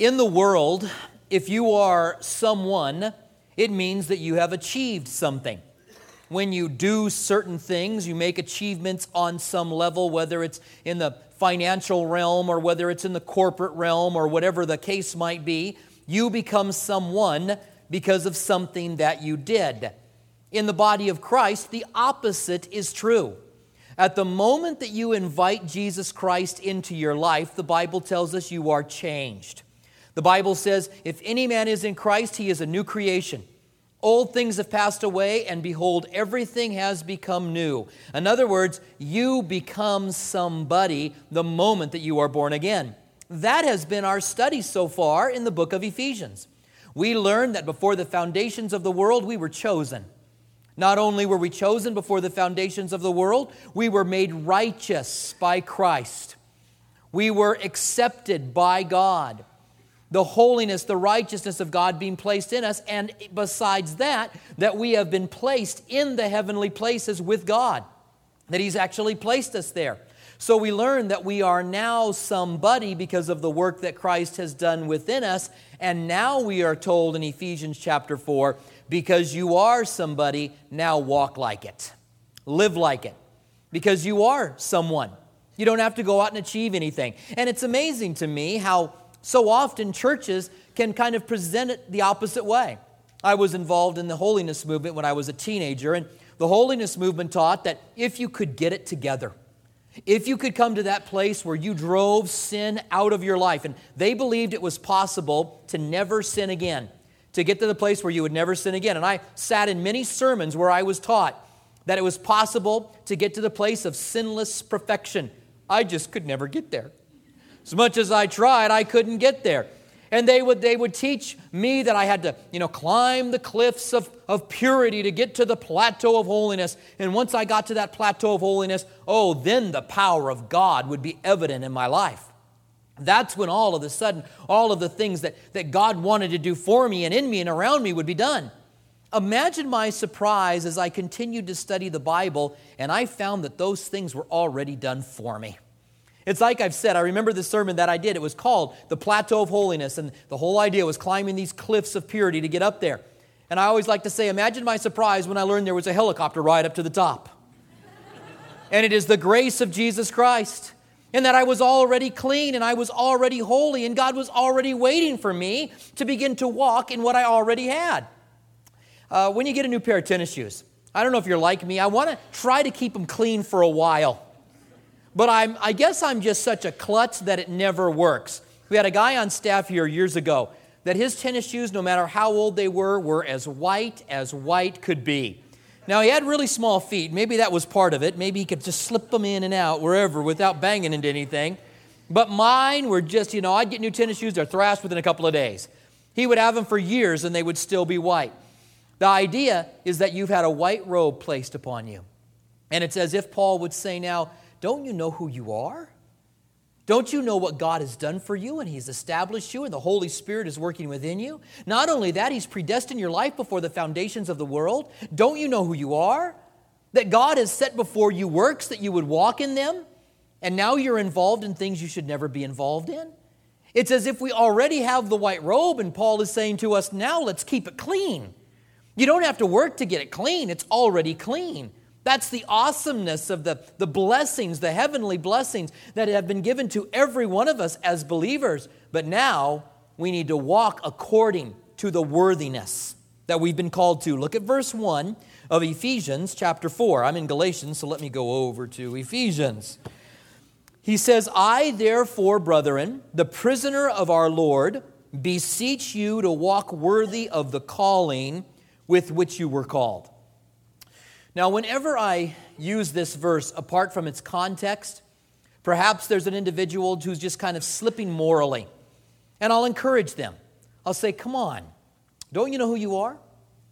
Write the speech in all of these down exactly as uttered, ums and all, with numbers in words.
In the world, if you are someone, it means that you have achieved something. When you do certain things, you make achievements on some level, whether it's in the financial realm or whether it's in the corporate realm or whatever the case might be, you become someone because of something that you did. In the body of Christ, the opposite is true. At the moment that you invite Jesus Christ into your life, the Bible tells us you are changed. The Bible says, if any man is in Christ, he is a new creation. Old things have passed away, and behold, everything has become new. In other words, you become somebody the moment that you are born again. That has been our study so far in the book of Ephesians. We learned that before the foundations of the world, we were chosen. Not only were we chosen before the foundations of the world, we were made righteous by Christ. We were accepted by God. The holiness, the righteousness of God being placed in us, and besides that, that we have been placed in the heavenly places with God, that He's actually placed us there. So we learn that we are now somebody because of the work that Christ has done within us, and now we are told in Ephesians chapter four, because you are somebody, now walk like it. Live like it. Because you are someone. You don't have to go out and achieve anything. And it's amazing to me how so often churches can kind of present it the opposite way. I was involved in the holiness movement when I was a teenager, and the holiness movement taught that if you could get it together, if you could come to that place where you drove sin out of your life, and they believed it was possible to never sin again, to get to the place where you would never sin again. And I sat in many sermons where I was taught that it was possible to get to the place of sinless perfection. I just could never get there. As much as I tried, I couldn't get there. And they would they would teach me that I had to, you know, climb the cliffs of, of purity to get to the plateau of holiness. And once I got to that plateau of holiness, oh, then the power of God would be evident in my life. That's when all of a sudden, all of the things that, that God wanted to do for me and in me and around me would be done. Imagine my surprise as I continued to study the Bible and I found that those things were already done for me. It's like I've said, I remember the sermon that I did. It was called The Plateau of Holiness, and the whole idea was climbing these cliffs of purity to get up there. And I always like to say, imagine my surprise when I learned there was a helicopter ride up to the top. And it is the grace of Jesus Christ, and that I was already clean, and I was already holy, and God was already waiting for me to begin to walk in what I already had. Uh, when you get a new pair of tennis shoes, I don't know if you're like me, I want to try to keep them clean for a while. But I'm, I guess I'm just such a klutz that it never works. We had a guy on staff here years ago that his tennis shoes, no matter how old they were, were as white as white could be. Now, he had really small feet. Maybe that was part of it. Maybe he could just slip them in and out wherever without banging into anything. But mine were just, you know, I'd get new tennis shoes, they're thrashed within a couple of days. He would have them for years and they would still be white. The idea is that you've had a white robe placed upon you. And it's as if Paul would say now, don't you know who you are? Don't you know what God has done for you and He's established you and the Holy Spirit is working within you? Not only that, He's predestined your life before the foundations of the world. Don't you know who you are? That God has set before you works that you would walk in them, and now you're involved in things you should never be involved in? It's as if we already have the white robe, and Paul is saying to us, now let's keep it clean. You don't have to work to get it clean. It's already clean. That's the awesomeness of the, the blessings, the heavenly blessings that have been given to every one of us as believers. But now we need to walk according to the worthiness that we've been called to. Look at verse one of Ephesians chapter four. I'm in Galatians, so let me go over to Ephesians. He says, I therefore, brethren, the prisoner of our Lord, beseech you to walk worthy of the calling with which you were called. Now, whenever I use this verse apart from its context, perhaps there's an individual who's just kind of slipping morally, and I'll encourage them. I'll say, come on, don't you know who you are?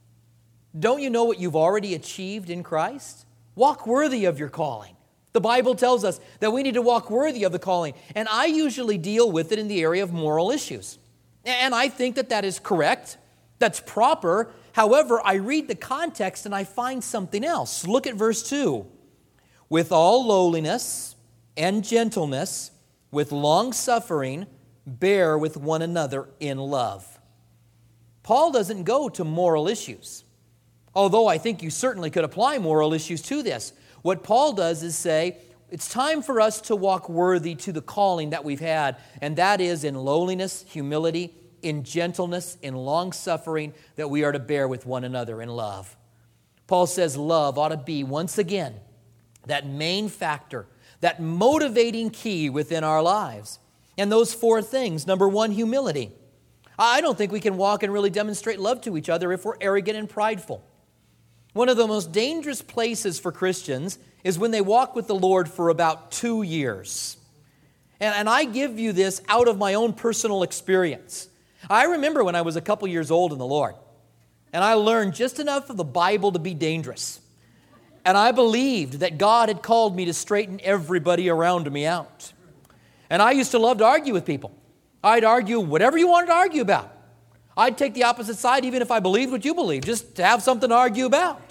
Don't you know what you've already achieved in Christ? Walk worthy of your calling. The Bible tells us that we need to walk worthy of the calling, and I usually deal with it in the area of moral issues. And I think that that is correct, that's proper. However, I read the context and I find something else. Look at verse two. With all lowliness and gentleness, with long suffering, bear with one another in love. Paul doesn't go to moral issues, although I think you certainly could apply moral issues to this. What Paul does is say, it's time for us to walk worthy to the calling that we've had, and that is in lowliness, humility, in gentleness, in long-suffering, that we are to bear with one another in love. Paul says love ought to be, once again, that main factor, that motivating key within our lives. And those four things. Number one, humility. I don't think we can walk and really demonstrate love to each other if we're arrogant and prideful. One of the most dangerous places for Christians is when they walk with the Lord for about two years. And, and I give you this out of my own personal experience. I remember when I was a couple years old in the Lord, and I learned just enough of the Bible to be dangerous. And I believed that God had called me to straighten everybody around me out. And I used to love to argue with people. I'd argue whatever you wanted to argue about. I'd take the opposite side even if I believed what you believed, just to have something to argue about.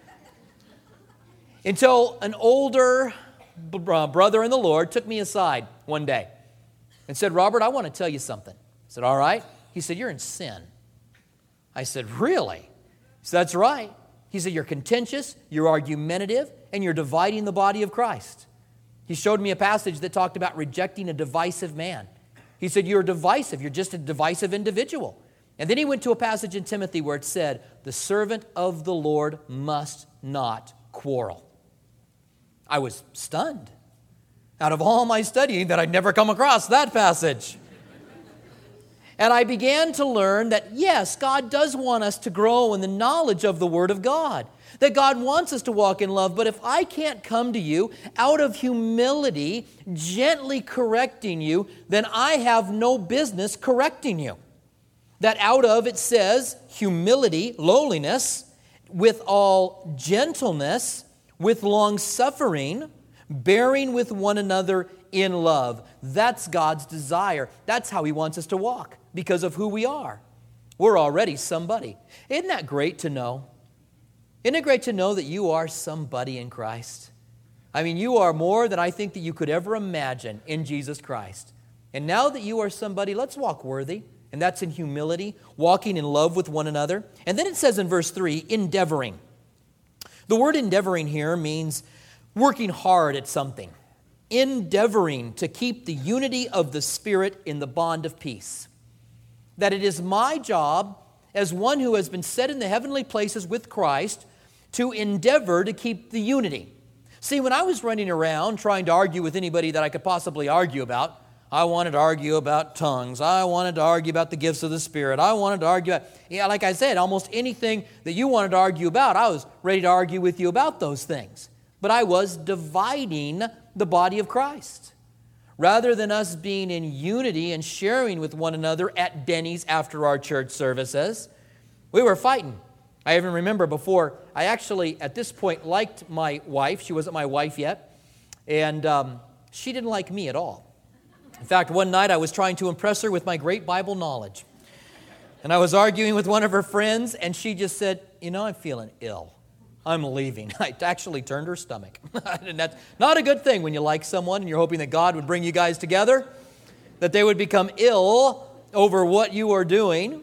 Until an older brother in the Lord took me aside one day and said, Robert, I want to tell you something. I said, all right. He said, you're in sin. I said, really? He said, that's right. He said, you're contentious, you're argumentative, and you're dividing the body of Christ. He showed me a passage that talked about rejecting a divisive man. He said, you're divisive, you're just a divisive individual. And then he went to a passage in Timothy where it said, the servant of the Lord must not quarrel. I was stunned. Out of all my studying that I'd never come across that passage. And I began to learn that, yes, God does want us to grow in the knowledge of the Word of God. That God wants us to walk in love. But if I can't come to you out of humility, gently correcting you, then I have no business correcting you. That out of, it says, humility, lowliness, with all gentleness, with long-suffering, bearing with one another in love. That's God's desire. That's how He wants us to walk because of who we are. We're already somebody. Isn't that great to know? Isn't it great to know that you are somebody in Christ? I mean, you are more than I think that you could ever imagine in Jesus Christ. And now that you are somebody, let's walk worthy. And that's in humility, walking in love with one another. And then it says in verse three, endeavoring. The word endeavoring here means working hard at something. Endeavoring to keep the unity of the Spirit in the bond of peace. That it is my job as one who has been set in the heavenly places with Christ to endeavor to keep the unity. See, when I was running around trying to argue with anybody that I could possibly argue about, I wanted to argue about tongues. I wanted to argue about the gifts of the Spirit. I wanted to argue about, yeah, like I said, almost anything that you wanted to argue about, I was ready to argue with you about those things. But I was dividing the body of Christ. Rather than us being in unity and sharing with one another at Denny's after our church services, we were fighting. I even remember before, I actually, at this point, liked my wife. She wasn't my wife yet. And um, she didn't like me at all. In fact, one night I was trying to impress her with my great Bible knowledge. And I was arguing with one of her friends, and she just said, you know, I'm feeling ill. I'm leaving. I actually turned her stomach. And that's not a good thing when you like someone and you're hoping that God would bring you guys together, that they would become ill over what you are doing.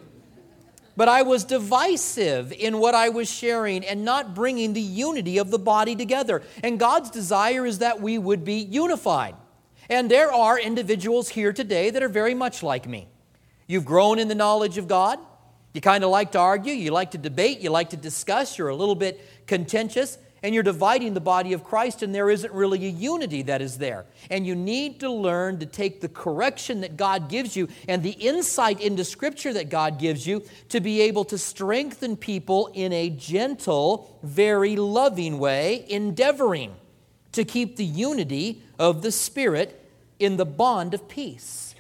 But I was divisive in what I was sharing and not bringing the unity of the body together. And God's desire is that we would be unified. And there are individuals here today that are very much like me. You've grown in the knowledge of God. You kind of like to argue. You like to debate. You like to discuss. You're a little bit contentious. And you're dividing the body of Christ, and there isn't really a unity that is there. And you need to learn to take the correction that God gives you and the insight into Scripture that God gives you to be able to strengthen people in a gentle, very loving way, endeavoring to keep the unity of the Spirit in the bond of peace,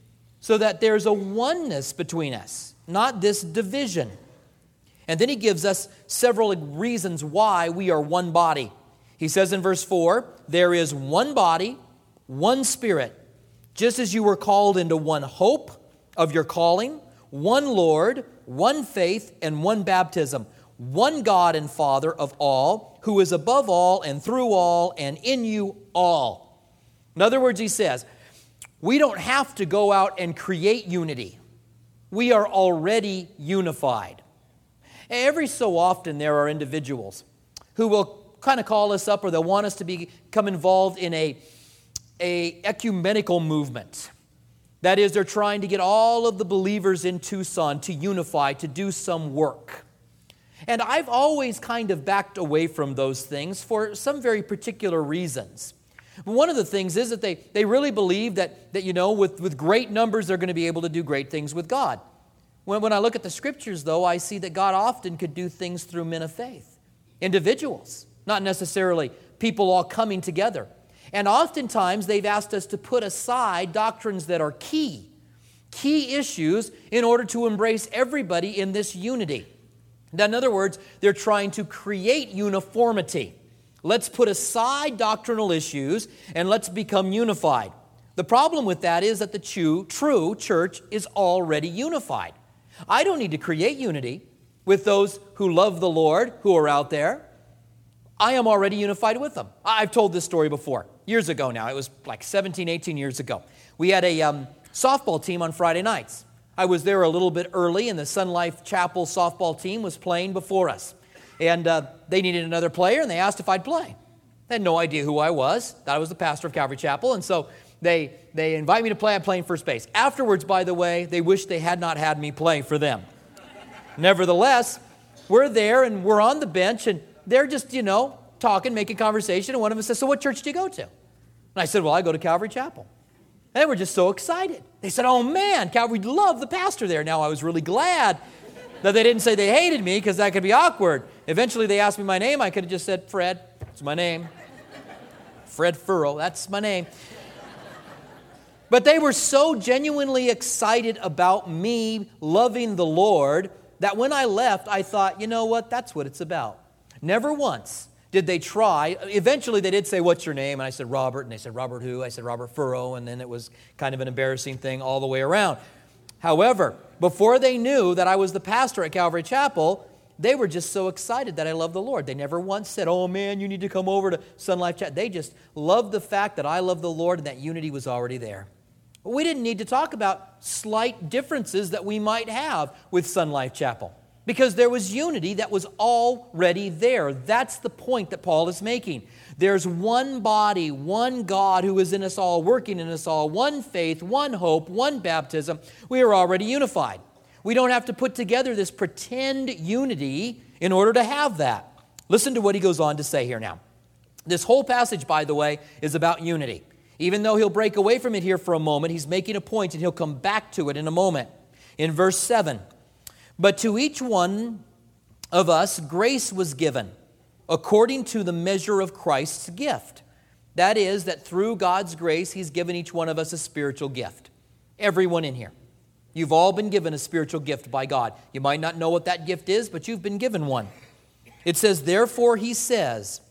so that there's a oneness between us, not this division. And then he gives us several reasons why we are one body. He says in verse four, there is one body, one Spirit, just as you were called into one hope of your calling, one Lord, one faith, and one baptism, one God and Father of all, who is above all and through all and in you all. In other words, he says, We don't have to go out and create unity. We are already unified. Every so often there are individuals who will kind of call us up, or they'll want us to become involved in a, a ecumenical movement. That is, they're trying to get all of the believers in Tucson to unify, to do some work. And I've always kind of backed away from those things for some very particular reasons. One of the things is that they, they really believe that, that, you know, with, with great numbers, they're going to be able to do great things with God. When, when I look at the Scriptures, though, I see that God often could do things through men of faith, individuals, not necessarily people all coming together. And oftentimes, they've asked us to put aside doctrines that are key, key issues in order to embrace everybody in this unity. Now, in other words, they're trying to create uniformity. Let's put aside doctrinal issues and let's become unified. The problem with that is that the true, true church is already unified. I don't need to create unity with those who love the Lord, who are out there. I am already unified with them. I've told this story before, years ago now. It was like seventeen, eighteen years ago. We had a um, softball team on Friday nights. I was there a little bit early, and the Sun Life Chapel softball team was playing before us. And uh, they needed another player, and they asked if I'd play. They had no idea who I was. Thought I was the pastor of Calvary Chapel, and so they they invite me to play. I'm playing first base. Afterwards, by the way, they wish they had not had me play for them. Nevertheless, we're there, and we're on the bench, and they're just, you know, talking, making conversation, and one of them says, "So what church do you go to?" And I said, "Well, I go to Calvary Chapel." And they were just so excited. They said, "Oh, man, Calvary loved the pastor there." Now, I was really glad that they didn't say they hated me, because that could be awkward. Eventually, they asked me my name. I could have just said, "Fred." That's my name. Fred Furrow. That's my name. But they were so genuinely excited about me loving the Lord that when I left, I thought, you know what? That's what it's about. Never once did they try. Eventually, they did say, "What's your name?" And I said, "Robert." And they said, "Robert who?" I said, "Robert Furrow." And then it was kind of an embarrassing thing all the way around. However, before they knew that I was the pastor at Calvary Chapel, they were just so excited that I love the Lord. They never once said, "Oh, man, you need to come over to Sun Life Chapel." They just loved the fact that I love the Lord and that unity was already there. We didn't need to talk about slight differences that we might have with Sun Life Chapel, because there was unity that was already there. That's the point that Paul is making. There's one body, one God who is in us all, working in us all, one faith, one hope, one baptism. We are already unified. We don't have to put together this pretend unity in order to have that. Listen to what he goes on to say here now. This whole passage, by the way, is about unity. Even though he'll break away from it here for a moment, he's making a point, and he'll come back to it in a moment. In verse seven, "But to each one of us grace was given, according to the measure of Christ's gift." That is, that through God's grace, he's given each one of us a spiritual gift. Everyone in here. You've all been given a spiritual gift by God. You might not know what that gift is, but you've been given one. It says, "Therefore he says,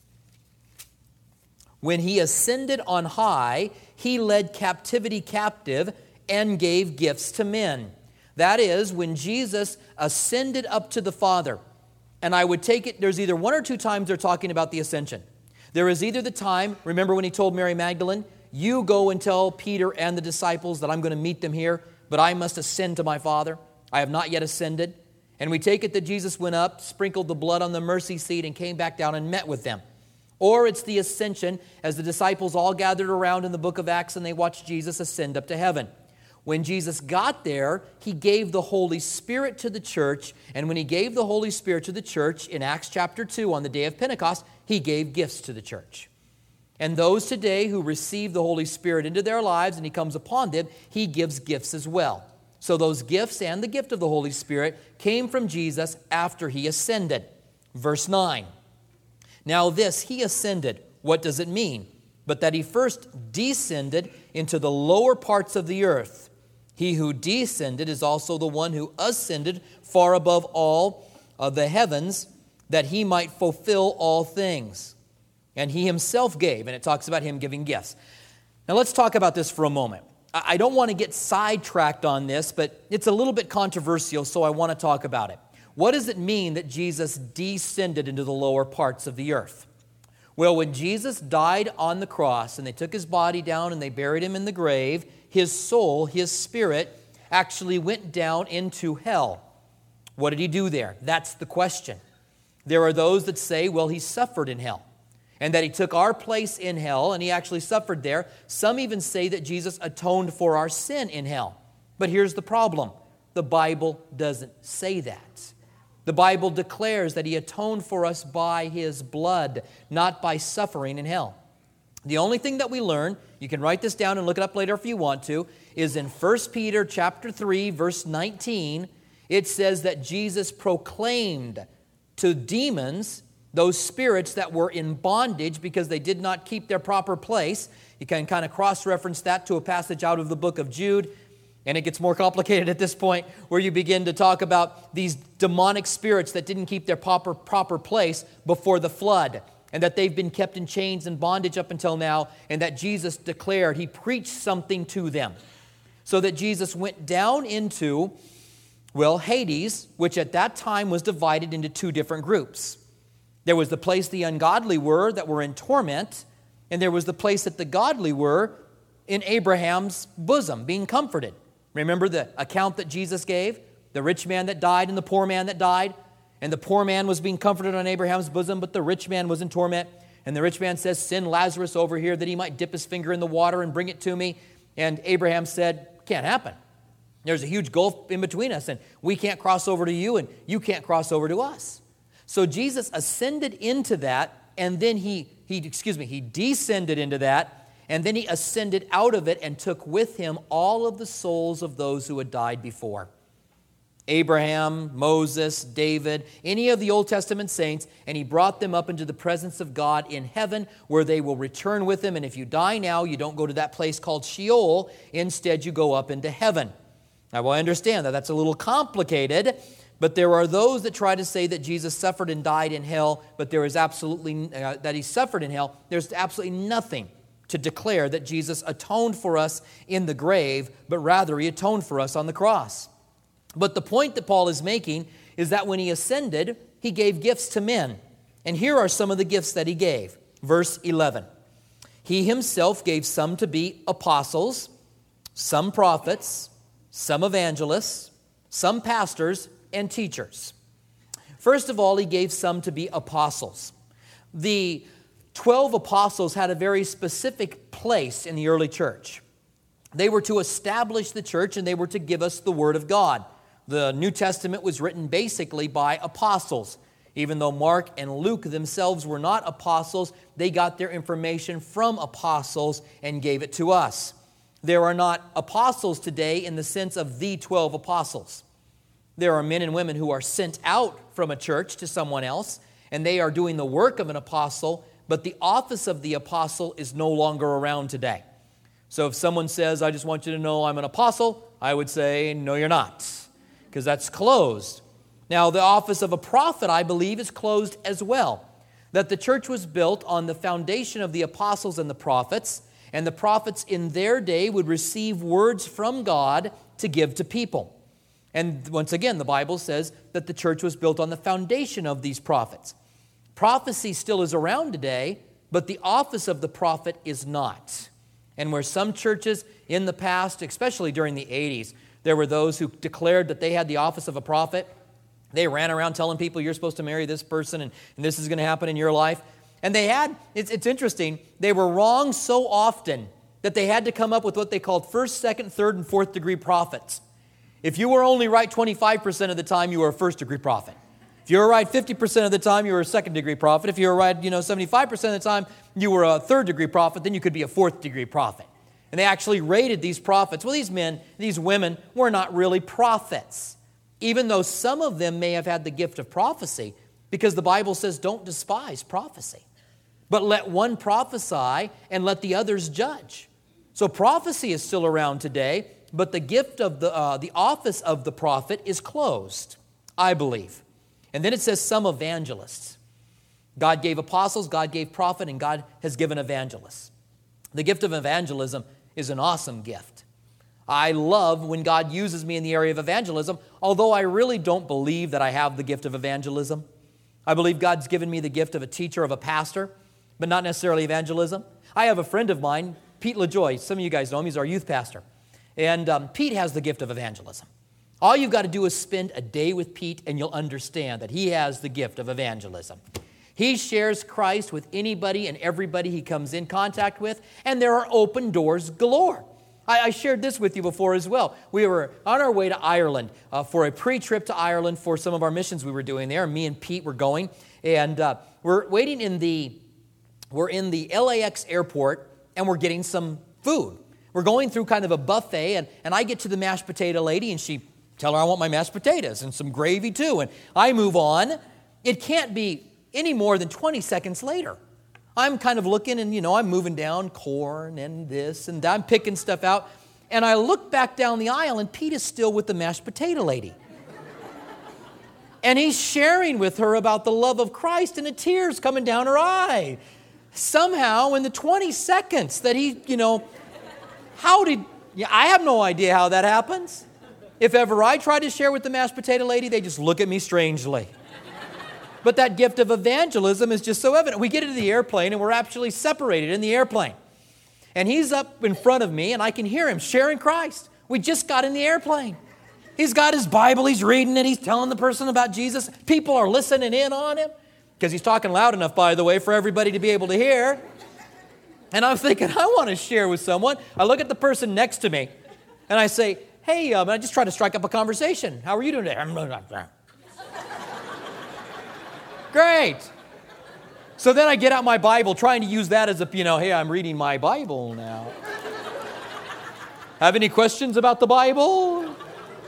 when he ascended on high, he led captivity captive and gave gifts to men." That is, when Jesus ascended up to the Father. And I would take it, there's either one or two times they're talking about the ascension. There is either the time, remember when he told Mary Magdalene, "You go and tell Peter and the disciples that I'm going to meet them here, but I must ascend to my Father. I have not yet ascended." And we take it that Jesus went up, sprinkled the blood on the mercy seat, and came back down and met with them. Or it's the ascension, as the disciples all gathered around in the book of Acts and they watched Jesus ascend up to heaven. When Jesus got there, he gave the Holy Spirit to the church. And when he gave the Holy Spirit to the church in Acts chapter two on the day of Pentecost, he gave gifts to the church. And those today who receive the Holy Spirit into their lives and he comes upon them, he gives gifts as well. So those gifts and the gift of the Holy Spirit came from Jesus after he ascended. Verse nine. "Now this, he ascended," what does it mean? "But that he first descended into the lower parts of the earth. He who descended is also the one who ascended far above all of the heavens, that he might fulfill all things. And he himself gave," and it talks about him giving gifts. Now let's talk about this for a moment. I don't want to get sidetracked on this, but it's a little bit controversial, so I want to talk about it. What does it mean that Jesus descended into the lower parts of the earth? Well, when Jesus died on the cross and they took his body down and they buried him in the grave, his soul, his spirit, actually went down into hell. What did he do there? That's the question. There are those that say, well, he suffered in hell, and that he took our place in hell, and he actually suffered there. Some even say that Jesus atoned for our sin in hell. But here's the problem. The Bible doesn't say that. The Bible declares that he atoned for us by his blood, not by suffering in hell. The only thing that we learn, you can write this down and look it up later if you want to, is in First Peter chapter three, verse nineteen, it says that Jesus proclaimed to demons, those spirits that were in bondage because they did not keep their proper place. You can kind of cross-reference that to a passage out of the book of Jude, and it gets more complicated at this point, where you begin to talk about these demonic spirits that didn't keep their proper, proper place before the flood, and that they've been kept in chains and bondage up until now, and that Jesus declared, he preached something to them. So that Jesus went down into, well, Hades, which at that time was divided into two different groups. There was the place the ungodly were that were in torment, and there was the place that the godly were in Abraham's bosom, being comforted. Remember the account that Jesus gave? The rich man that died and the poor man that died? And the poor man was being comforted on Abraham's bosom, but the rich man was in torment. And the rich man says, send Lazarus over here that he might dip his finger in the water and bring it to me. And Abraham said, can't happen. There's a huge gulf in between us, and we can't cross over to you, and you can't cross over to us. So Jesus ascended into that, and then he, he excuse me, he descended into that, and then he ascended out of it and took with him all of the souls of those who had died before. Abraham, Moses, David, any of the Old Testament saints, and he brought them up into the presence of God in heaven, where they will return with him. And if you die now, you don't go to that place called Sheol. Instead, you go up into heaven. Now, well, I understand that that's a little complicated, but there are those that try to say that Jesus suffered and died in hell, but there is absolutely, uh, that he suffered in hell. There's absolutely nothing to declare that Jesus atoned for us in the grave, but rather he atoned for us on the cross. But the point that Paul is making is that when he ascended, he gave gifts to men. And here are some of the gifts that he gave. Verse eleven. He himself gave some to be apostles, some prophets, some evangelists, some pastors, and teachers. First of all, he gave some to be apostles. The twelve apostles had a very specific place in the early church. They were to establish the church, and they were to give us the Word of God. The New Testament was written basically by apostles. Even though Mark and Luke themselves were not apostles, they got their information from apostles and gave it to us. There are not apostles today in the sense of the twelve apostles. There are men and women who are sent out from a church to someone else, and they are doing the work of an apostle, but the office of the apostle is no longer around today. So if someone says, I just want you to know I'm an apostle, I would say, no, you're not, because that's closed. Now, the office of a prophet, I believe, is closed as well. That the church was built on the foundation of the apostles and the prophets, and the prophets in their day would receive words from God to give to people. And once again, the Bible says that the church was built on the foundation of these prophets. Prophecy still is around today, but the office of the prophet is not. And where some churches in the past, especially during the eighties, there were those who declared that they had the office of a prophet. They ran around telling people, you're supposed to marry this person, and, and this is going to happen in your life. And they had, it's, it's interesting, they were wrong so often that they had to come up with what they called first, second, third, and fourth degree prophets. If you were only right twenty-five percent of the time, you were a first degree prophet. If you were right fifty percent of the time, you were a second degree prophet. If you were right, you know, seventy-five percent of the time, you were a third degree prophet, then you could be a fourth degree prophet. And they actually rated these prophets. Well, these men, these women were not really prophets, even though some of them may have had the gift of prophecy, because the Bible says don't despise prophecy, but let one prophesy and let the others judge. So prophecy is still around today, but the gift of the, uh, the office of the prophet is closed, I believe. And then it says some evangelists. God gave apostles, God gave prophet, and God has given evangelists. The gift of evangelism is an awesome gift. I love when God uses me in the area of evangelism, although I really don't believe that I have the gift of evangelism. I believe God's given me the gift of a teacher, of a pastor, but not necessarily evangelism. I have a friend of mine, Pete LaJoy. Some of you guys know him. He's our youth pastor. And um, Pete has the gift of evangelism. All you've got to do is spend a day with Pete, and you'll understand that he has the gift of evangelism. He shares Christ with anybody and everybody he comes in contact with, and there are open doors galore. I, I shared this with you before as well. We were on our way to Ireland uh, for a pre-trip to Ireland for some of our missions we were doing there. Me and Pete were going, and uh, we're waiting in the we're in the L A X airport, and we're getting some food. We're going through kind of a buffet, and, and I get to the mashed potato lady, and she tell her I want my mashed potatoes and some gravy too, and I move on. It can't be any more than twenty seconds later. I'm kind of looking, and, you know, I'm moving down corn and this and that. I'm picking stuff out. And I look back down the aisle, and Pete is still with the mashed potato lady. And he's sharing with her about the love of Christ, and a tear's coming down her eye. Somehow, in the twenty seconds that he, you know, how did, yeah, I have no idea how that happens. If ever I try to share with the mashed potato lady, they just look at me strangely. But that gift of evangelism is just so evident. We get into the airplane, and we're actually separated in the airplane. And he's up in front of me, and I can hear him sharing Christ. We just got in the airplane. He's got his Bible, he's reading it, he's telling the person about Jesus. People are listening in on him, because he's talking loud enough, by the way, for everybody to be able to hear. And I'm thinking, I want to share with someone. I look at the person next to me, and I say, hey, um, I just try to strike up a conversation. How are you doing today? Great. So then I get out my Bible, trying to use that as a, you know, hey, I'm reading my Bible now. Have any questions about the Bible?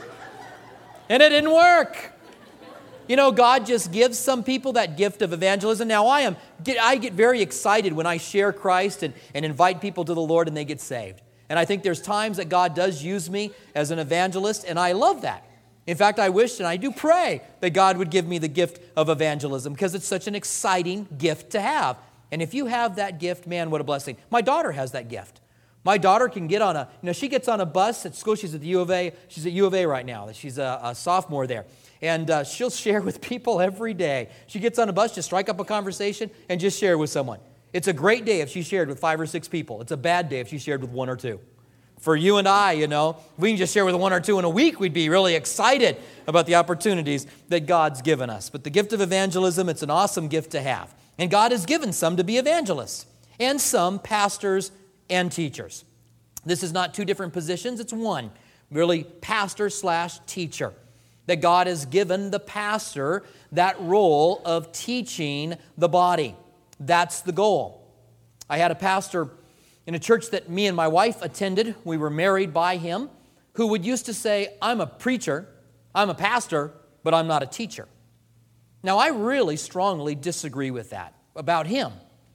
And it didn't work. You know, God just gives some people that gift of evangelism. Now, I am, I get very excited when I share Christ and, and invite people to the Lord and they get saved. And I think there's times that God does use me as an evangelist, and I love that. In fact, I wish and I do pray that God would give me the gift of evangelism, because it's such an exciting gift to have. And if you have that gift, man, what a blessing. My daughter has that gift. My daughter can get on a, you know, she gets on a bus at school. She's at the U of A. She's at U of A right now. She's a, a sophomore there. And uh, she'll share with people every day. She gets on a bus, just strike up a conversation, and just share with someone. It's a great day if she shared with five or six people. It's a bad day if she shared with one or two. For you and I, you know, if we can just share with one or two in a week, we'd be really excited about the opportunities that God's given us. But the gift of evangelism, it's an awesome gift to have. And God has given some to be evangelists, and some pastors and teachers. This is not two different positions, it's one. Really, pastor slash teacher. That God has given the pastor that role of teaching the body. That's the goal. I had a pastor in a church that me and my wife attended. We were married by him, who would used to say, I'm a preacher, I'm a pastor, but I'm not a teacher. Now, I really strongly disagree with that about him.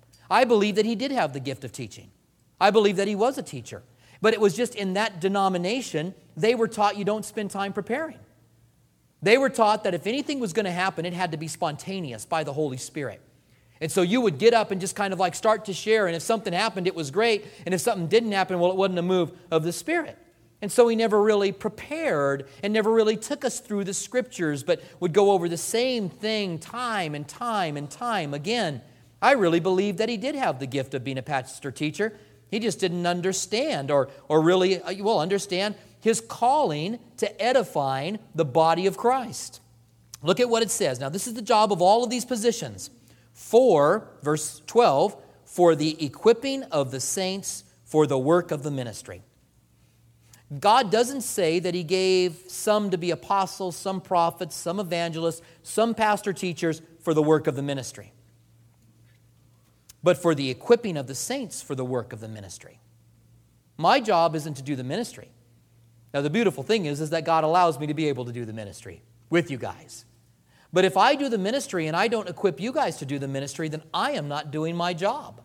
I believe that he did have the gift of teaching. I believe that he was a teacher. But it was just in that denomination, they were taught you don't spend time preparing. They were taught that if anything was going to happen, it had to be spontaneous by the Holy Spirit. And so you would get up and just kind of like start to share, and if something happened, it was great, and if something didn't happen, well, it wasn't a move of the Spirit. And so he never really prepared and never really took us through the Scriptures, but would go over the same thing time and time and time again. I really believe that he did have the gift of being a pastor teacher. He just didn't understand or, or really, well, understand his calling to edifying the body of Christ. Look at what it says. Now, this is the job of all of these positions. For, verse twelve, for the equipping of the saints for the work of the ministry. God doesn't say that he gave some to be apostles, some prophets, some evangelists, some pastor teachers for the work of the ministry, but for the equipping of the saints for the work of the ministry. My job isn't to do the ministry. Now, the beautiful thing is, is that God allows me to be able to do the ministry with you guys. But if I do the ministry and I don't equip you guys to do the ministry, then I am not doing my job.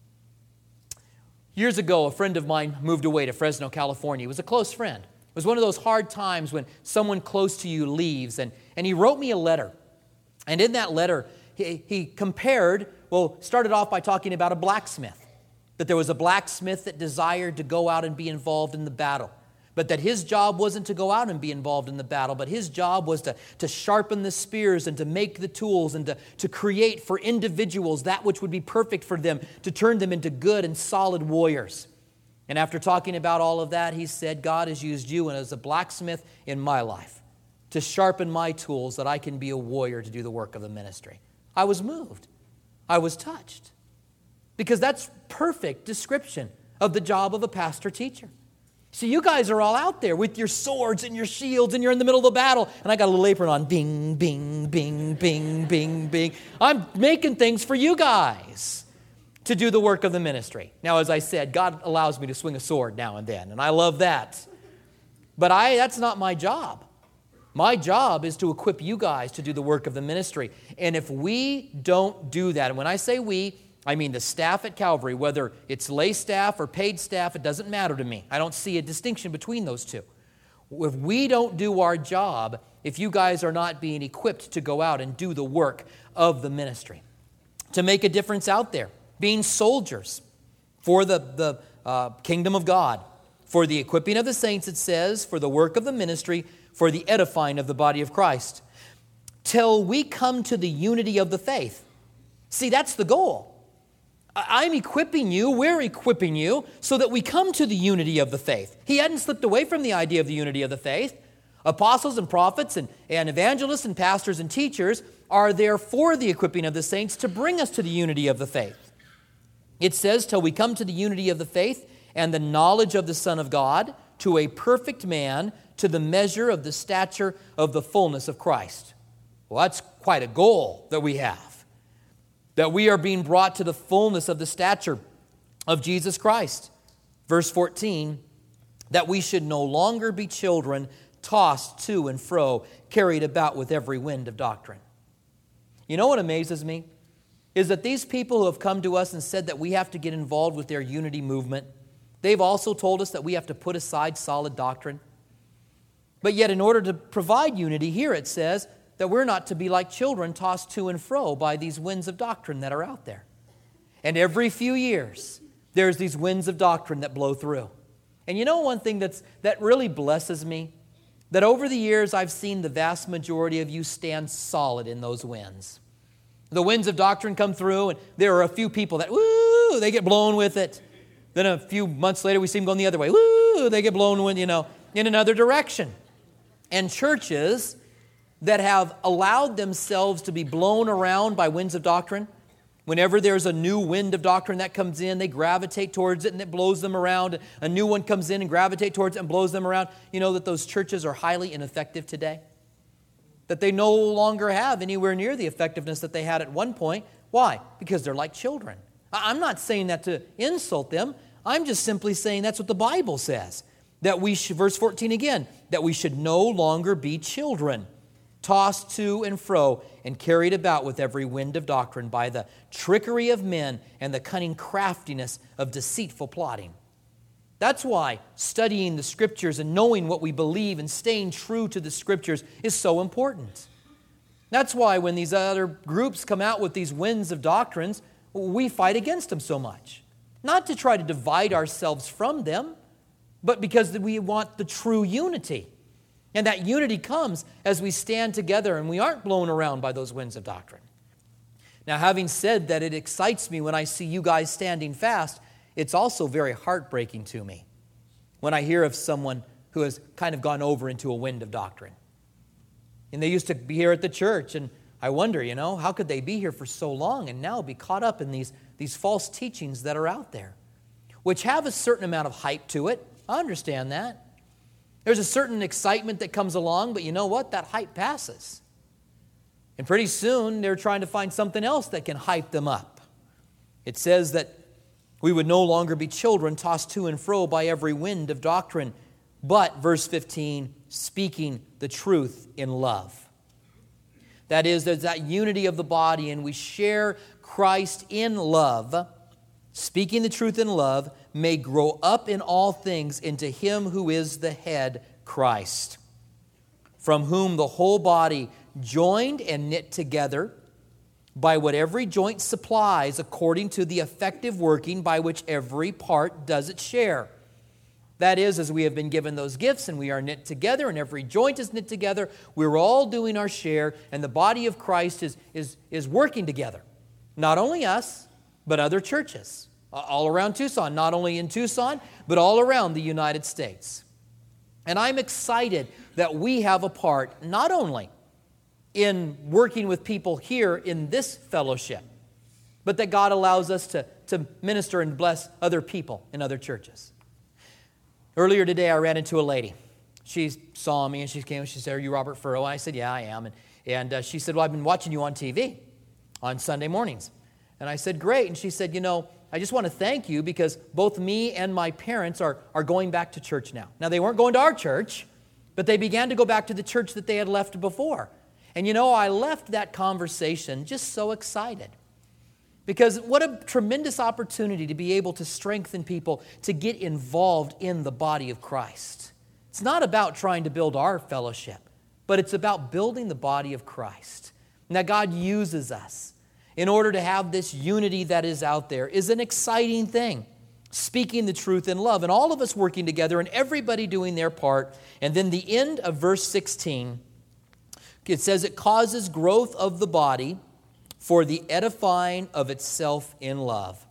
Years ago, a friend of mine moved away to Fresno, California. He was a close friend. It was one of those hard times when someone close to you leaves. And, and he wrote me a letter. And in that letter, he, he compared, well, started off by talking about a blacksmith. That there was a blacksmith that desired to go out and be involved in the battle. but that his job wasn't to go out and be involved in the battle, but his job was to, to sharpen the spears and to make the tools and to, to create for individuals that which would be perfect for them, to turn them into good and solid warriors. And after talking about all of that, he said, God has used you as a blacksmith in my life to sharpen my tools that I can be a warrior to do the work of the ministry. I was moved. I was touched. Because that's perfect description of the job of a pastor-teacher. See, you guys are all out there with your swords and your shields, and you're in the middle of the battle, and I got a little apron on. Bing, bing, bing, bing, bing, bing. I'm making things for you guys to do the work of the ministry. Now, as I said, God allows me to swing a sword now and then, and I love that. But I that's not my job. My job is to equip you guys to do the work of the ministry. And if we don't do that, and when I say we, I mean the staff at Calvary, whether it's lay staff or paid staff, it doesn't matter to me. I don't see a distinction between those two. If we don't do our job, if you guys are not being equipped to go out and do the work of the ministry, to make a difference out there, being soldiers for the, the uh, kingdom of God, for the equipping of the saints, it says, for the work of the ministry, for the edifying of the body of Christ, till we come to the unity of the faith. See, that's the goal. I'm equipping you, we're equipping you, so that we come to the unity of the faith. He hadn't slipped away from the idea of the unity of the faith. Apostles and prophets and, and evangelists and pastors and teachers are there for the equipping of the saints to bring us to the unity of the faith. It says, till we come to the unity of the faith and the knowledge of the Son of God, to a perfect man, to the measure of the stature of the fullness of Christ. Well, that's quite a goal that we have. That we are being brought to the fullness of the stature of Jesus Christ. Verse fourteen, that we should no longer be children tossed to and fro, carried about with every wind of doctrine. You know what amazes me? Is that these people who have come to us and said that we have to get involved with their unity movement, they've also told us that we have to put aside solid doctrine. But yet in order to provide unity, here it says that we're not to be like children tossed to and fro by these winds of doctrine that are out there. And every few years, there's these winds of doctrine that blow through. And you know one thing that's that really blesses me? That over the years, I've seen the vast majority of you stand solid in those winds. The winds of doctrine come through, and there are a few people that, woo, they get blown with it. Then a few months later, we see them going the other way. Woo, they get blown with, you know, in another direction. And churches that have allowed themselves to be blown around by winds of doctrine, whenever there's a new wind of doctrine that comes in, they gravitate towards it and it blows them around. A new one comes in and gravitates towards it and blows them around. You know that those churches are highly ineffective today? That they no longer have anywhere near the effectiveness that they had at one point. Why? Because they're like children. I'm not saying that to insult them. I'm just simply saying that's what the Bible says. That we should, verse fourteen again, that we should no longer be children, tossed to and fro and carried about with every wind of doctrine by the trickery of men and the cunning craftiness of deceitful plotting. That's why studying the Scriptures and knowing what we believe and staying true to the Scriptures is so important. That's why when these other groups come out with these winds of doctrines, we fight against them so much. Not to try to divide ourselves from them, but because we want the true unity. And that unity comes as we stand together and we aren't blown around by those winds of doctrine. Now, having said that it excites me when I see you guys standing fast, it's also very heartbreaking to me when I hear of someone who has kind of gone over into a wind of doctrine. And they used to be here at the church, and I wonder, you know, how could they be here for so long and now be caught up in these, these false teachings that are out there, which have a certain amount of hype to it. I understand that. There's a certain excitement that comes along, but you know what? That hype passes. And pretty soon, they're trying to find something else that can hype them up. It says that we would no longer be children tossed to and fro by every wind of doctrine, but, verse fifteen, speaking the truth in love. That is, there's that unity of the body, and we share Christ in love, speaking the truth in love, may grow up in all things into Him who is the head, Christ, from whom the whole body, joined and knit together by what every joint supplies according to the effective working by which every part does its share, That is, as we have been given those gifts and we are knit together and every joint is knit together, we're all doing our share and the body of Christ is, is, is working together. Not only us, but other churches all around Tucson, not only in Tucson, but all around the United States. And I'm excited that we have a part not only in working with people here in this fellowship, but that God allows us to, to minister and bless other people in other churches. Earlier today, I ran into a lady. She saw me and she came and she said, "Are you Robert Furrow?" And I said, "Yeah, I am." And, and uh, she said, "Well, I've been watching you on T V on Sunday mornings." And I said, "Great." And she said, "You know, I just want to thank you because both me and my parents are, are going back to church now." Now, they weren't going to our church, but they began to go back to the church that they had left before. And you know, I left that conversation just so excited. Because what a tremendous opportunity to be able to strengthen people to get involved in the body of Christ. It's not about trying to build our fellowship, but it's about building the body of Christ. Now, God uses us in order to have this unity that is out there is an exciting thing. Speaking the truth in love, and all of us working together and everybody doing their part. And then the end of verse sixteen, it says it causes growth of the body for the edifying of itself in love.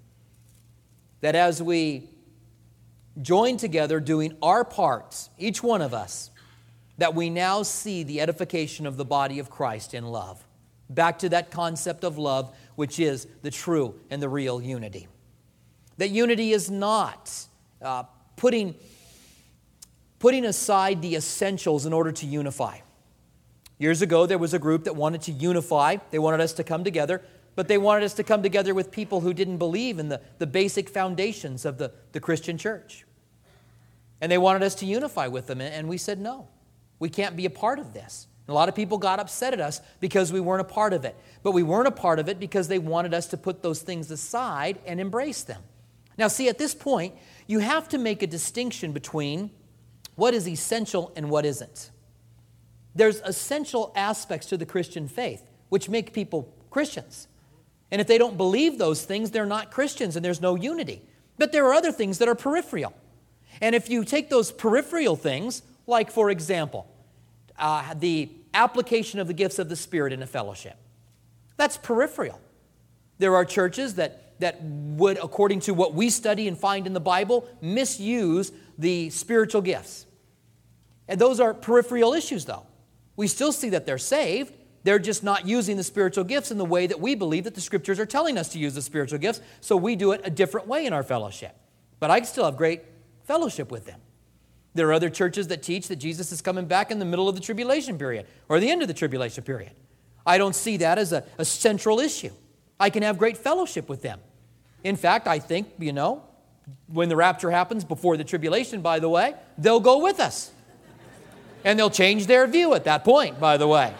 That as we join together doing our parts, each one of us, that we now see the edification of the body of Christ in love. Back to that concept of love, which is the true and the real unity. That unity is not uh, putting, putting aside the essentials in order to unify. Years ago, there was a group that wanted to unify. They wanted us to come together, but they wanted us to come together with people who didn't believe in the, the basic foundations of the, the Christian church. And they wanted us to unify with them, and we said, no, we can't be a part of this. And a lot of people got upset at us because we weren't a part of it. But we weren't a part of it because they wanted us to put those things aside and embrace them. Now, see, at this point, you have to make a distinction between what is essential and what isn't. There's essential aspects to the Christian faith which make people Christians. And if they don't believe those things, they're not Christians and there's no unity. But there are other things that are peripheral. And if you take those peripheral things, like, for example, uh, the application of the gifts of the Spirit in a fellowship, that's peripheral. There are churches that, that would, according to what we study and find in the Bible, misuse the spiritual gifts. And those are peripheral issues, though. We still see that they're saved. They're just not using the spiritual gifts in the way that we believe that the Scriptures are telling us to use the spiritual gifts, so we do it a different way in our fellowship. But I still have great fellowship with them. There are other churches that teach that Jesus is coming back in the middle of the tribulation period or the end of the tribulation period. I don't see that as a, a central issue. I can have great fellowship with them. In fact, I think, you know, when the rapture happens, before the tribulation, by the way, they'll go with us. And they'll change their view at that point, by the way.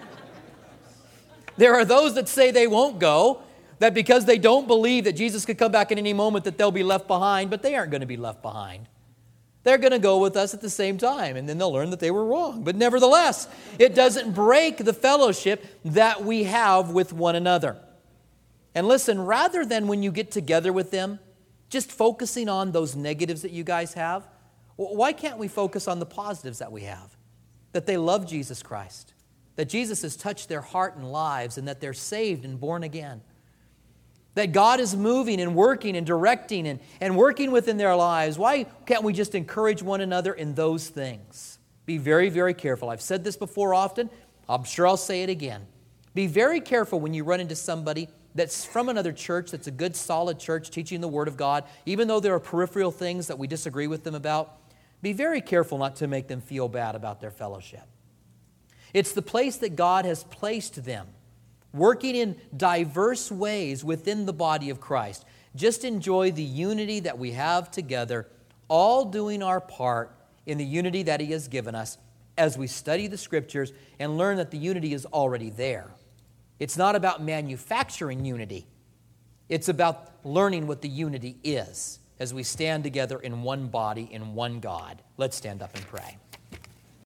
There are those that say they won't go, that because they don't believe that Jesus could come back at any moment that they'll be left behind, but they aren't going to be left behind. They're going to go with us at the same time, and then they'll learn that they were wrong. But nevertheless, it doesn't break the fellowship that we have with one another. And listen, rather than when you get together with them, just focusing on those negatives that you guys have, why can't we focus on the positives that we have? That they love Jesus Christ, that Jesus has touched their heart and lives, and that they're saved and born again. That God is moving and working and directing and, and working within their lives. Why can't we just encourage one another in those things? Be very, very careful. I've said this before often. I'm sure I'll say it again. Be very careful when you run into somebody that's from another church, that's a good, solid church teaching the Word of God, even though there are peripheral things that we disagree with them about. Be very careful not to make them feel bad about their fellowship. It's the place that God has placed them, working in diverse ways within the body of Christ. Just enjoy the unity that we have together, all doing our part in the unity that He has given us as we study the Scriptures and learn that the unity is already there. It's not about manufacturing unity. It's about learning what the unity is as we stand together in one body, in one God. Let's stand up and pray.